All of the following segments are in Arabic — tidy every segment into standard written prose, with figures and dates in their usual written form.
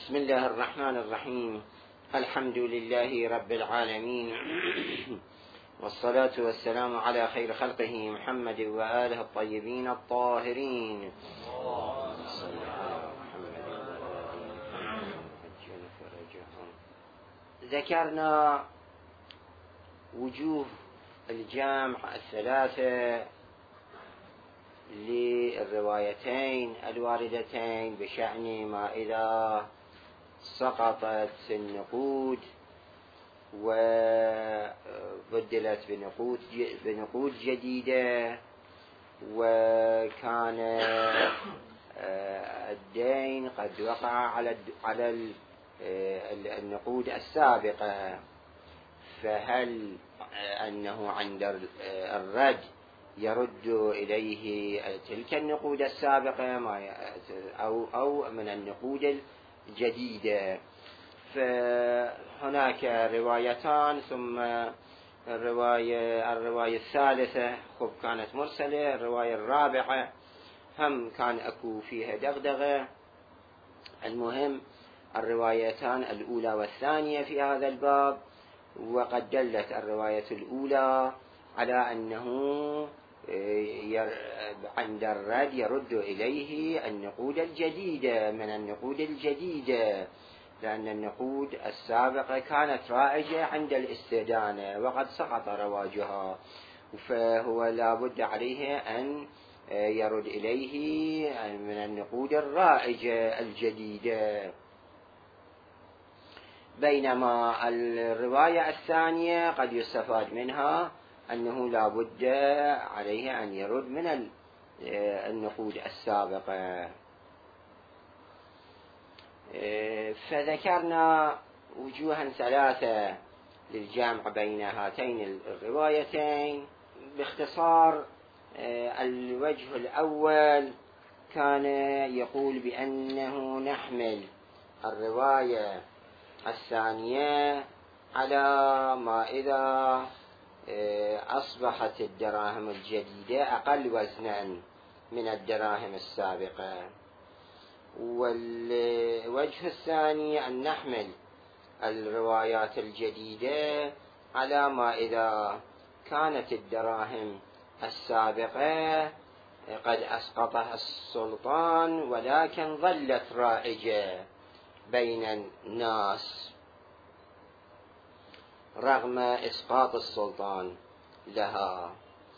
بسم الله الرحمن الرحيم. الحمد لله رب العالمين والصلاة والسلام على خير خلقه محمد وآله الطيبين الطاهرين. ذكرنا وجوه الجمع الثلاثة للروايتين الواردتين بشأن ما إذا سقطت النقود وبدلت بنقود جديدة، وكان الدين قد وقع على النقود السابقة، فهل أنه عند الرد يرد إليه تلك النقود السابقة أو من النقود الجديدة؟ فهناك روايتان، ثم الرواية الثالثة كانت مرسلة، الرواية الرابعة هم كان أكو فيها دغدغة. المهم الروايتان الأولى والثانية في هذا الباب، وقد دلت الرواية الأولى على أنه عند الرد يرد إليه النقود الجديدة من النقود الجديدة، لأن النقود السابقة كانت رائجة عند الاستدانة وقد سقط رواجها، فهو لا بد عليه أن يرد إليه من النقود الرائجة الجديدة. بينما الرواية الثانية قد يستفاد منها أنه لا بد عليه أن يرد من النقود السابقة. فذكرنا وجوها ثلاثة للجمع بين هاتين الروايتين. باختصار، الوجه الأول كان يقول بأنه نحمل الرواية الثانية على ما إذا أصبحت الدراهم الجديدة أقل وزنا من الدراهم السابقة، والوجه الثاني أن نحمل الروايات الجديدة على ما إذا كانت الدراهم السابقة قد أسقطها السلطان ولكن ظلت رائجة بين الناس رغم إسقاط السلطان لها.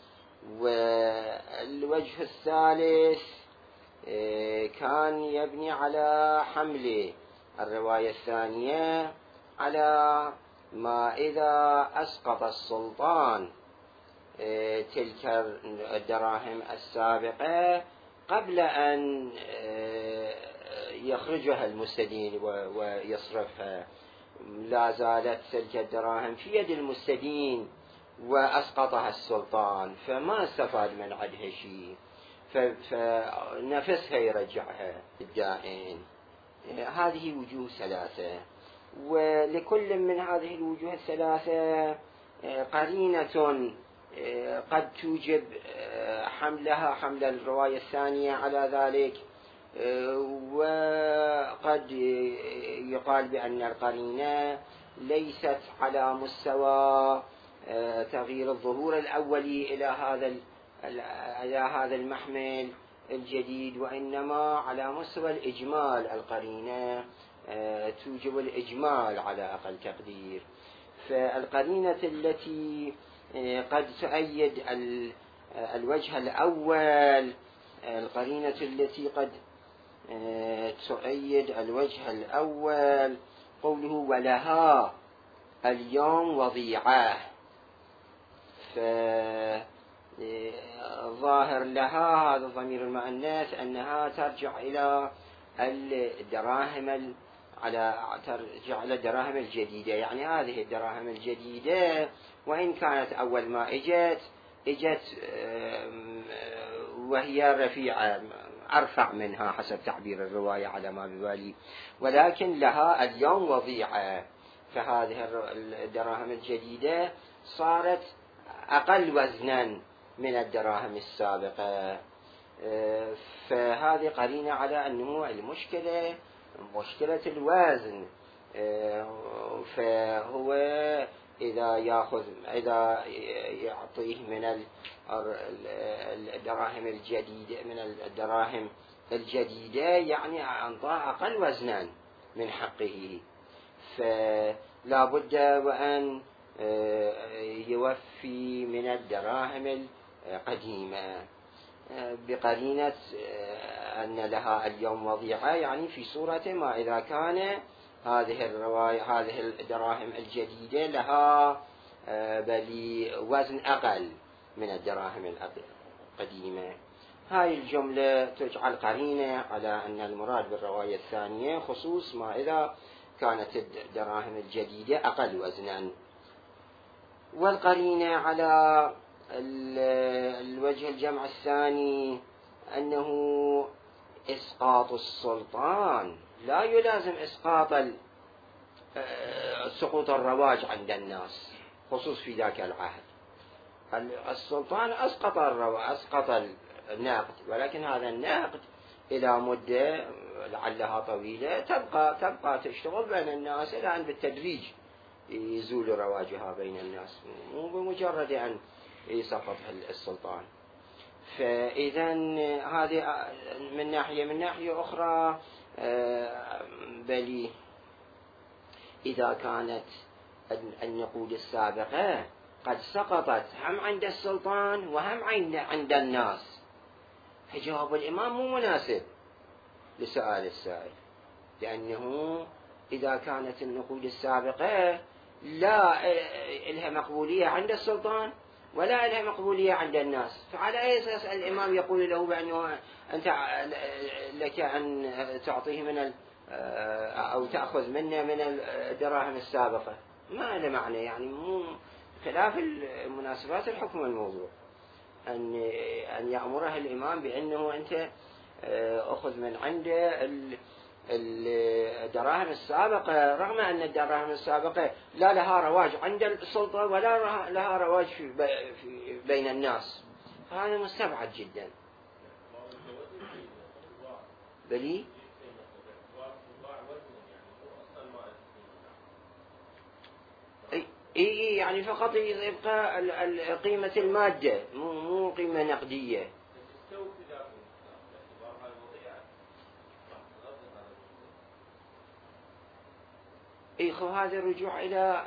والوجه الثالث كان يبني على حمل الرواية الثانية على ما إذا أسقط السلطان تلك الدراهم السابقة قبل أن يخرجها المستدين ويصرفها، لا زالت تلك الدراهم في يد المستدين وأسقطها السلطان، فما استفاد من عدها شيء، فنفسها يرجعها الدائن. هذه وجوه ثلاثة، ولكل من هذه الوجوه الثلاثة قرينة قد توجب حمل الرواية الثانية على ذلك، وقد يقال بأن القرينة ليست على مستوى تغيير الظهور الأولي إلى هذا المحمل الجديد، وإنما على مستوى الإجمال. القرينة توجب الإجمال على أقل تقدير. فالقرينة التي قد تؤيد الوجه الأول، القرينة التي قد تؤيد الوجه الأول قوله ولها اليوم وضيعة، فظاهر لها هذا الضمير المؤنث أنها ترجع إلى الدراهم ترجع إلى الدراهم الجديدة، يعني هذه الدراهم الجديدة وإن كانت أول ما إجت وهي رفيعة أرفع منها حسب تعبير الرواية على ما ببالي، ولكن لها اليوم وضيعة، فهذه الدراهم الجديدة صارت أقل وزنا من الدراهم السابقة. فهذه قرينة على أنه المشكلة مشكلة الوزن. فهو إذا يعطيه من الدراهم الجديدة يعني أعطاه أقل وزنا من حقه، فلا بد وأن يوفي من الدراهم القديمة بقرينة أن لها اليوم وضيعة، يعني في صورة ما إذا كان هذه الدراهم الجديدة لها بل وزن أقل من الدراهم القديمة. هاي الجملة تجعل قرينة على أن المراد بالرواية الثانية خصوص ما إذا كانت الدراهم الجديدة أقل وزنا. والقرينة على الوجه الجمع الثاني أنه إسقاط السلطان لا يلازم إسقاط سقوط الرواج عند الناس، خصوص في ذاك العهد. السلطان أسقط النقد، ولكن هذا النقد إلى مدة لعلها طويلة تبقى تشتغل بين الناس إلى أن بالتدريج يزول رواجها بين الناس، مو بمجرد أن يسقط السلطان. فإذا هذه من ناحية أخرى، بل إذا كانت النقود السابقة قد سقطت هم عند السلطان وهم عند الناس، فجواب الإمام مو مناسب لسؤال السائل، لأنه إذا كانت النقود السابقة لا لها مقبولية عند السلطان ولا لها مقبولية عند الناس، فعلى أي أساس الإمام يقول له بأنه أنت لك أن تعطيه من أو تأخذ منه من الدراهم السابقة؟ ما له معنى، يعني مو خلاف المناسبات الحكم الموضوع أن يأمره الإمام بأنه أنت أخذ من عنده الدراهم السابقة، رغم أن الدراهم السابقة لا لها رواج عند السلطة ولا لها رواج في بين الناس، فهذا مستبعد جدا. بلي يعني فقط يبقى قيمة المادة، مو قيمة نقدية. هذا الرجوع إلى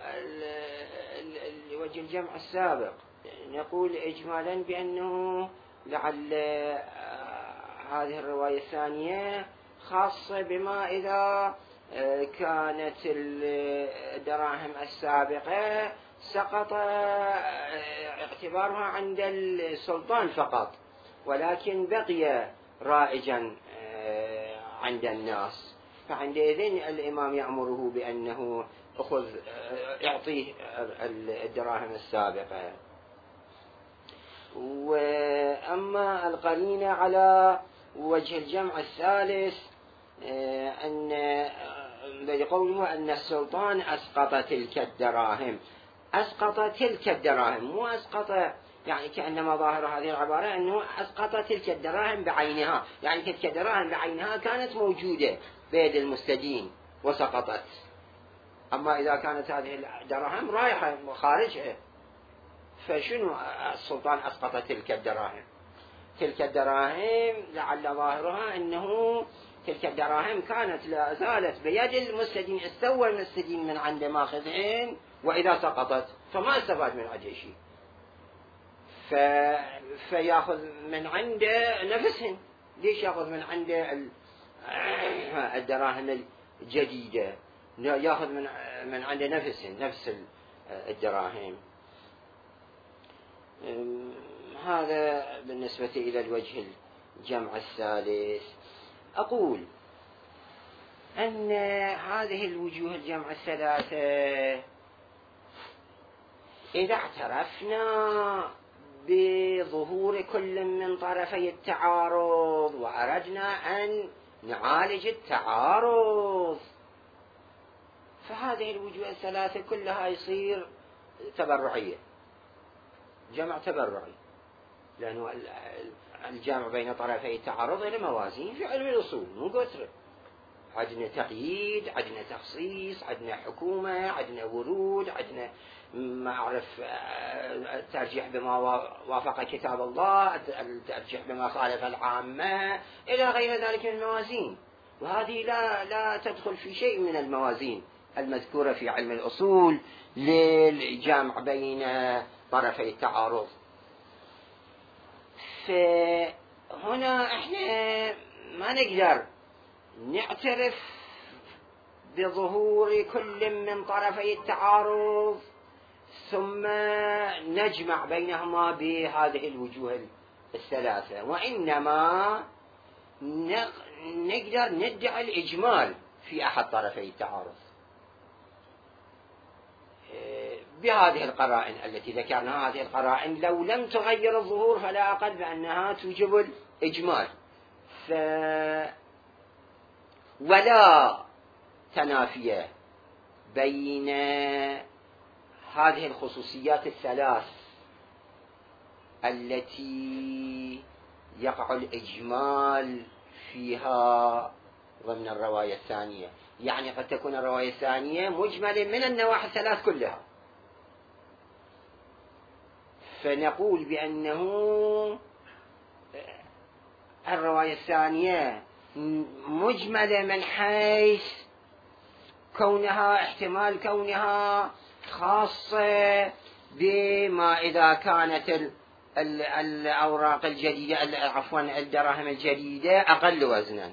وجه الجمع السابق. نقول إجمالا بأنه لعل هذه الرواية الثانية خاصة بما إذا كانت الدراهم السابقة سقط اعتبارها عند السلطان فقط، ولكن بقي رائجا عند الناس، فعندئذ الإمام يأمره بأنه يعطيه الدراهم السابقة. وأما القرينة على وجه الجمع الثالث أن قوله أن السلطان أسقط تلك الدراهم، أسقط تلك الدراهم، مو أسقط يعني كأنما ظاهر هذه العبارة أنه أسقط تلك الدراهم بعينها، يعني تلك الدراهم بعينها كانت موجودة بيد المستدين وسقطت، أما إذا كانت هذه الدراهم رايحة خارجها فشنو السلطان أسقط تلك الدراهم؟ تلك الدراهم لعل ظاهرها أنه تلك الدراهم كانت لا زالت بيد المستدين، استوى المستدين من عند ماخذهن، وإذا سقطت فما استفاد من عند شيء، فيأخذ من عند نفسهن. ليش يأخذ من عند الدراهم الجديدة؟ يأخذ من عند نفسهن، نفس الدراهم. هذا بالنسبة إلى الوجه الجمع الثالث. أقول أن هذه الوجوه الجمع الثلاثة إذا اعترفنا بظهور كل من طرفي التعارض وأردنا أن نعالج التعارض، فهذه الوجوه الثلاثة كلها يصير تبرعية، جمع تبرعي، لأنه الجمع بين طرفي التعارض له موازين في علم الأصول مو قتل. عندنا تقييد، عندنا تخصيص، عندنا حكومة، عندنا ورود، عندنا ما أعرف الترجيح بما وافق كتاب الله، الترجيح بما خالف العامة، إلى غير ذلك من الموازين. وهذه لا تدخل في شيء من الموازين المذكورة في علم الأصول للجمع بين طرفي التعارض. فهنا احنا ما نقدر نعترف بظهور كل من طرفي التعارض ثم نجمع بينهما بهذه الوجوه الثلاثة، وإنما نقدر ندعي الإجمال في أحد طرفي التعارض بهذه القرائن التي ذكرناها. هذه القرائن لو لم تغير الظهور فلا أقل بأنها توجب الإجمال. ولا تنافي بين هذه الخصوصيات الثلاث التي يقع الإجمال فيها ضمن الرواية الثانية. يعني قد تكون الرواية الثانية مجملة من النواحي الثلاث كلها، فنقول بأنه الرواية الثانية مجملة من حيث كونها احتمال كونها خاصة بما إذا كانت الأوراق الجديدة عفوا الدراهم الجديدة أقل وزنا.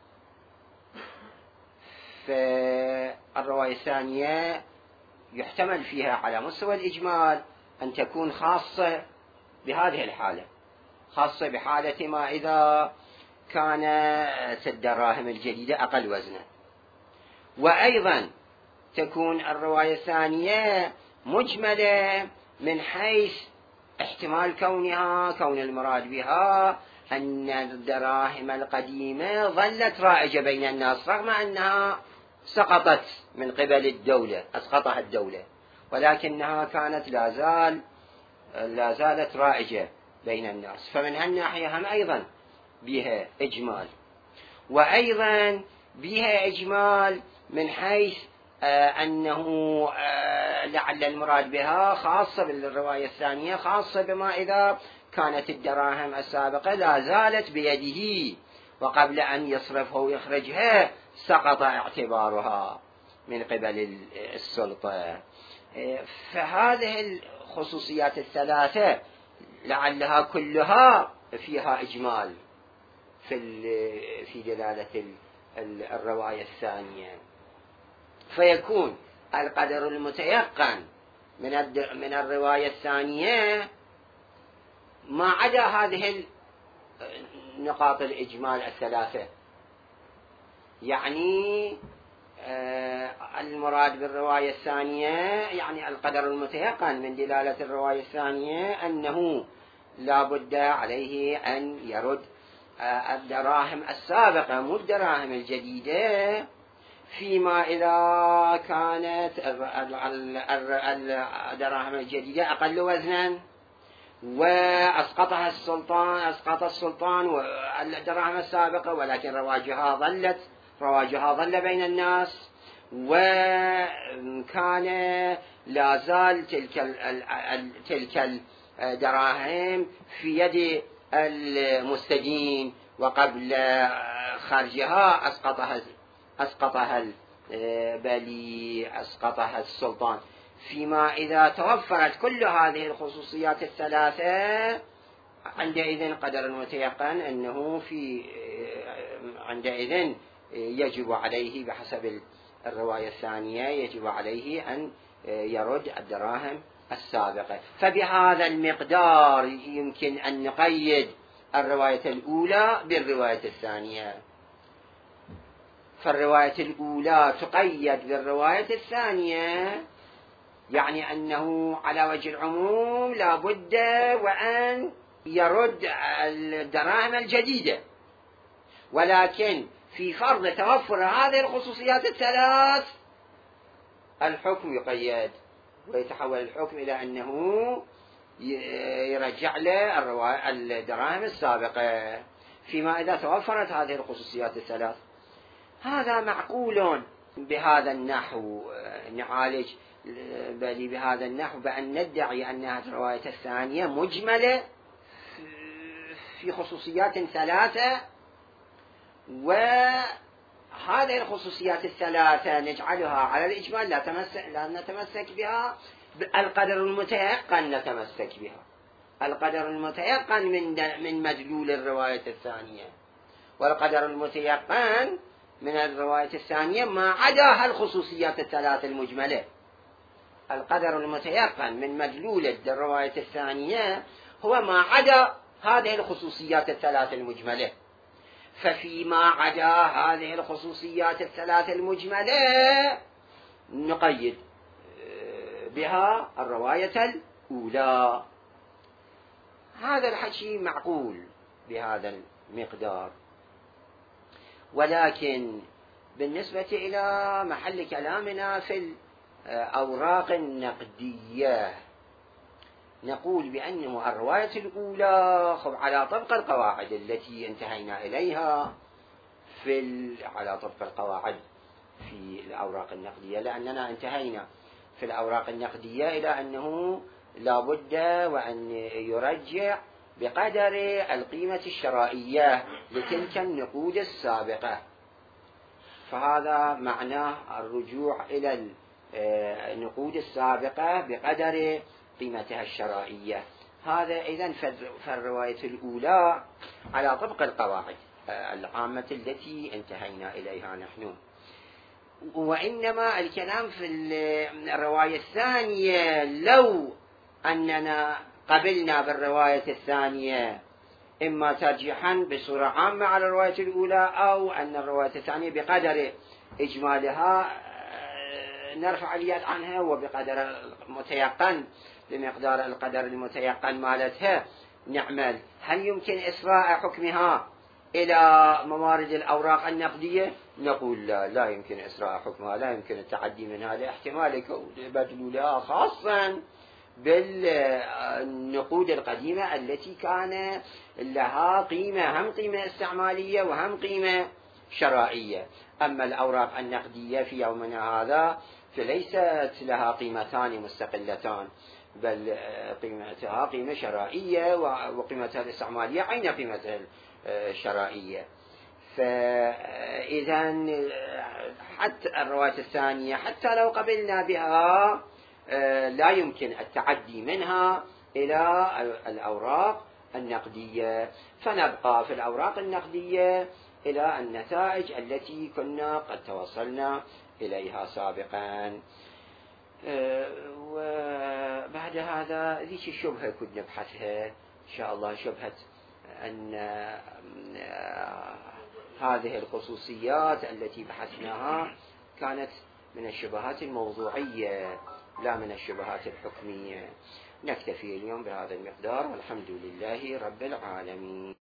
فالرواية الثانية يحتمل فيها على مستوى الإجمال أن تكون خاصة بهذه الحالة، خاصة بحالة ما إذا كانت الدراهم الجديدة أقل وزنا. وأيضا تكون الرواية الثانية مجملة من حيث احتمال كون المراد بها أن الدراهم القديمة ظلت رائجة بين الناس رغم أنها سقطت من قبل الدولة، أسقطها الدولة، ولكنها كانت لا زالت رائجة بين الناس. فمن هالناحية هم أيضا بها إجمال. وأيضا بها إجمال من حيث أنه لعل المراد بها خاصة بالرواية الثانية خاصة بما إذا كانت الدراهم السابقة لا زالت بيده وقبل أن يصرفها ويخرجها سقط اعتبارها من قبل السلطة. فهذه الخصوصيات الثلاثة لعلها كلها فيها إجمال في دلالة الرواية الثانية. فيكون القدر المتيقن من الرواية الثانية ما عدا هذه نقاط الإجمال الثلاثة. يعني المراد بالرواية الثانية يعني القدر المتيقن من دلالة الرواية الثانية أنه لا بد عليه أن يرد الدراهم السابقة مو الدراهم الجديدة فيما إذا كانت الدراهم الجديدة أقل وزنا وأسقطها أسقط السلطان الدراهم السابقة، ولكن رواجها ظل بين الناس، وكان لا زال تلك الدراهم في يد المستدين وقبل خرجها أسقطها السلطان. فيما إذا توفرت كل هذه الخصوصيات الثلاثة عندئذ قدر متيقن أنه عندئذ يجب عليه بحسب الرواية الثانية يجب عليه أن يرد الدراهم السابقة. فبهذا المقدار يمكن أن نقيد الرواية الأولى بالرواية الثانية. فالرواية الأولى تقيد بالرواية الثانية، يعني أنه على وجه العموم لا بد وأن يرد الدراهم الجديدة، ولكن في فرض توفر هذه الخصوصيات الثلاث الحكم يقيد ويتحول الحكم إلى أنه يرجع له الدراهم السابقة فيما إذا توفرت هذه الخصوصيات الثلاث. هذا معقول بهذا النحو نعالج بهذا النحو بأن ندعي أن الرواية الثانية مجملة في خصوصيات ثلاثة، وهذه الخصوصيات الثلاثة نجعلها على الإجمال لا نتمسك بها، القدر المتيقن نتمسك بها، القدر المتيقن من مدلول الرواية الثانية، والقدر المتيقن من الرواية الثانية ما عدا الخصوصيات الثلاثة المجملة. القدر المتيقن من مدلول الرواية الثانية هو ما عدا هذه الخصوصيات الثلاثة المجملة، ففيما عدا هذه الخصوصيات الثلاثة المجملة نقيد بها الرواية الأولى. هذا الحكي معقول بهذا المقدار، ولكن بالنسبة إلى محل كلامنا في الأوراق النقدية نقول بأنه الرواية الأولى على طبق القواعد التي انتهينا إليها على طبق القواعد في الأوراق النقدية، لأننا انتهينا في الأوراق النقدية إلى أنه لا بد وأن يرجع بقدر القيمة الشرائية لتلك النقود السابقة، فهذا معناه الرجوع إلى النقود السابقة بقدر قيمتها الشرائية. هذا إذن فالرواية الأولى على طبق القواعد العامة التي انتهينا إليها نحن، وإنما الكلام في الرواية الثانية لو أننا قبلنا بالرواية الثانية إما ترجيحا بصورة عامة على الرواية الأولى، أو أن الرواية الثانية بقدر إجمالها نرفع اليد عنها، وبقدر المتيقن بمقدار القدر المتيقن مالتها نعمل. هل يمكن إسراء حكمها إلى موارد الأوراق النقدية؟ نقول لا يمكن إسراء حكمها، لا يمكن التعدي منها لاحتمال بدلولها، خاصة بالنقود القديمة التي كان لها قيمة، هم قيمة استعمالية وهم قيمة شرائية. أما الأوراق النقدية في يومنا هذا فليست لها قيمتان مستقلتان، بل قيمتها قيمة شرائية وقيمتها الاستعمالية عين قيمتها الشرائية. فإذا حتى الرواية الثانية حتى لو قبلنا بها لا يمكن التعدي منها إلى الأوراق النقدية، فنبقى في الأوراق النقدية إلى النتائج التي كنا قد توصلنا إليها سابقا. وبعد هذا ذيك الشبهة كنا نبحثها إن شاء الله، شبهة أن هذه الخصوصيات التي بحثناها كانت من الشبهات الموضوعية لا من الشبهات الحكمية. نكتفي اليوم بهذا المقدار، والحمد لله رب العالمين.